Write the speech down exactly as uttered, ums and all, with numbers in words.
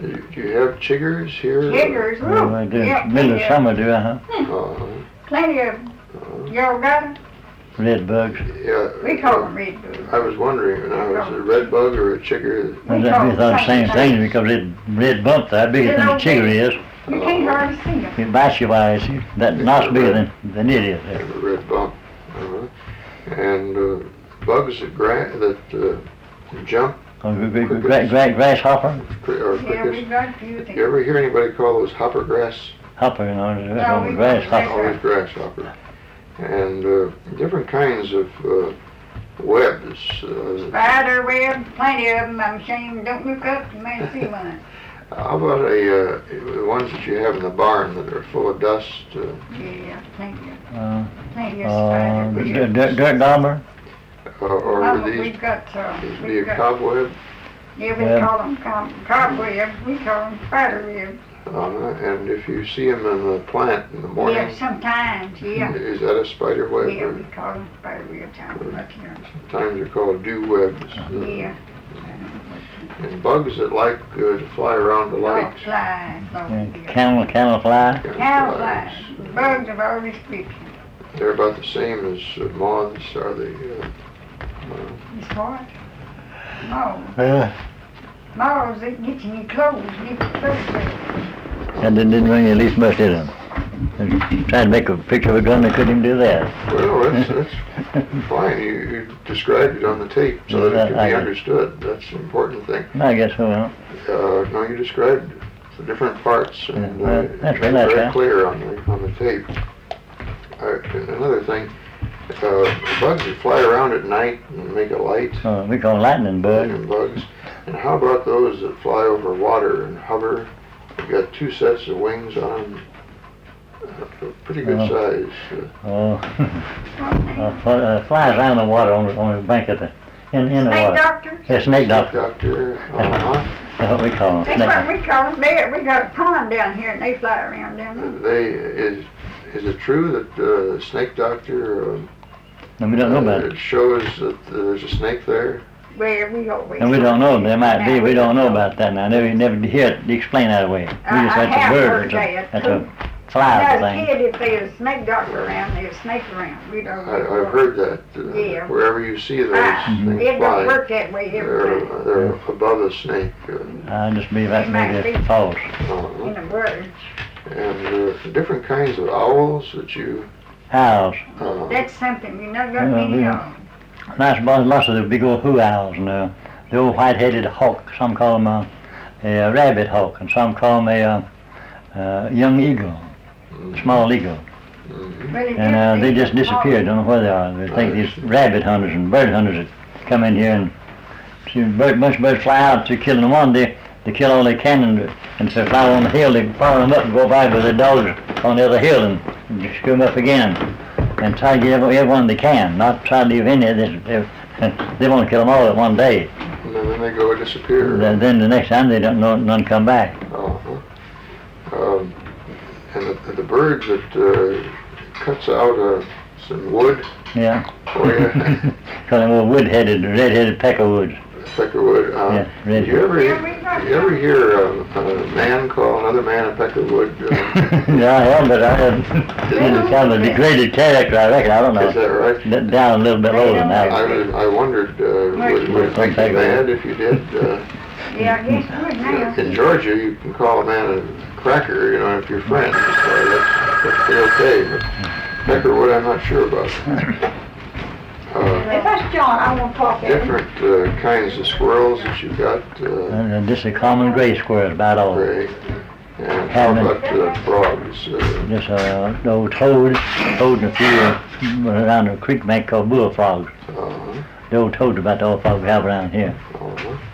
Do you have chiggers here? Chiggers, Well, I ooh, do. yeah, Middle of plenty of, summer, do I, huh? Uh-huh. plenty of, Uh-huh. y'all got them? Red bugs. Yeah. We call them red bugs. I was wondering, now, is it a red bug or a chigger? Well, We that call we them thought the same something thing else. because it red bump that bigger than the chigger is. You can't hardly see them. It bites you by it. That knot's bigger than, than it is. Have a red bump. Uh-huh. And uh, bugs that, gra- that uh, jump Oh, gra- gra- gra- gra- grasshopper, cri- or Yeah, we crickets. got a few You things. ever hear anybody call those hopper grass? hopper, you know, No, that's we- grasshopper. Always grasshopper. And uh, different kinds of uh, webs. Uh, Spider web, plenty of them. I'm ashamed, don't look up, you may see one. how about a, uh, the ones that you have in the barn that are full of dust? Uh, Yeah, plenty of, Uh, plenty of uh, spider dirt, webs. dirt, dirt dauber. or or Um, these, we've got, uh, these be we've a got, cobweb? yeah, we Yeah. call them cob, cobwebs, we call them spider webs. Uh, and if you see them in the plant in the morning, Yeah, sometimes, yeah. is that a spider web? Yeah, Or we call them spider webs out up here. sometimes they're called dew webs. Uh, Yeah. And bugs that like uh, to fly around the Oh, lights. flies, oh, And yeah. camel, camel fly. Cow flies, bugs of all description. They're about the same as uh, moths, are they? Uh, uh, It's what? Moles. Yeah. Moles that get you in your clothes, get your clothes dirty. That didn't, didn't ring at least much, did it? Tried to make a picture of a gun, they couldn't even do that. well, that's, that's fine. You, you described it on the tape so that it can I- be I- understood. That's the important thing. I guess so, huh? Uh, no, you described the different parts and Yeah, uh, well, that's made it right, very huh? clear on the on the tape. Uh, and another thing, uh, bugs that fly around at night and make a light. Uh, we call them lightning bugs. Lightning bugs. And how about those that fly over water and hover? They've got two sets of wings on them. Uh, pretty good Uh-huh. size. Uh, Oh, uh, fl- uh, flies around the water on the, on the bank of the, in, in the Snake water. doctors? Yeah, snake doctor. Doctor, uh-huh. That's what we call them. That's Snake what doctor. we call them. There, we got a pond down here and they fly around down there. They is is it true that uh, snake doctor uh, And we don't know about uh, it. shows that there's a snake there? Well, we always. And we don't know, there might be, Now, we don't know about that now. Never, never hear it explained that way. We I- just I that's a have bird, heard that's a, that, that's too. a fly As a thing. kid, if there's a snake doctor around, there's a snake around. We don't. I, I've heard that. Uh, Yeah. Wherever you see those Ah, things it don't fly, work that way every they're, time. they're above a snake. Uh, I just believe that's It might maybe be. false. uh, In a word. and uh, different kinds of owls that you. Owls. Uh, That's something we not got Yeah, many we- of. Nice bunch, lots of the big old hoo owls and uh, the old white-headed hawk. Some call them uh, a rabbit hawk, and some call them a uh, uh, young eagle, small eagle. mhm. Well, it And uh, they just it's disappeared. Don't know where they are. They think these rabbit hunters and bird hunters that come in here and see a bird, bunch of birds fly out to killing one. They they kill all they can, and, and if they fly on the hill, they follow them up and go by with their dogs on the other hill and, and just screw them up again. And try to get every, every one they can, not try to leave any of this. They, they want to kill them all at one day. And then they go and disappear. Then, then the next time they don't know none come back. Uh-huh. Um, and the, the bird that uh, cuts out uh, some wood Yeah. for you, Call them little wood-headed, red-headed peckerwoods. peckerwood. Uh, Yeah, red. did you ever, Yeah, we got you ever hear a, a man call another man a peckerwood? Uh, Yeah, I have, but I have it's kind of a degraded character, I reckon. I don't know. is that right? D- Down a little bit lower than I, that. was- I wondered, uh, would, would it make you mad if you did? Uh, Yeah, I guess it would now. in Georgia, you can call a man a cracker, you know, if you're friends. So that's, that's okay. But peckerwood, I'm not sure about. Uh, If that's John, I won't talk at him. different uh, kinds of squirrels that you've got. Uh, And uh, just a common gray squirrel is about all. gray. And how about uh, frogs? Uh, Just uh, the old toad, toad and a few uh, around the creek bank called bullfrogs. uh, The old toad's about the old frog we have around here.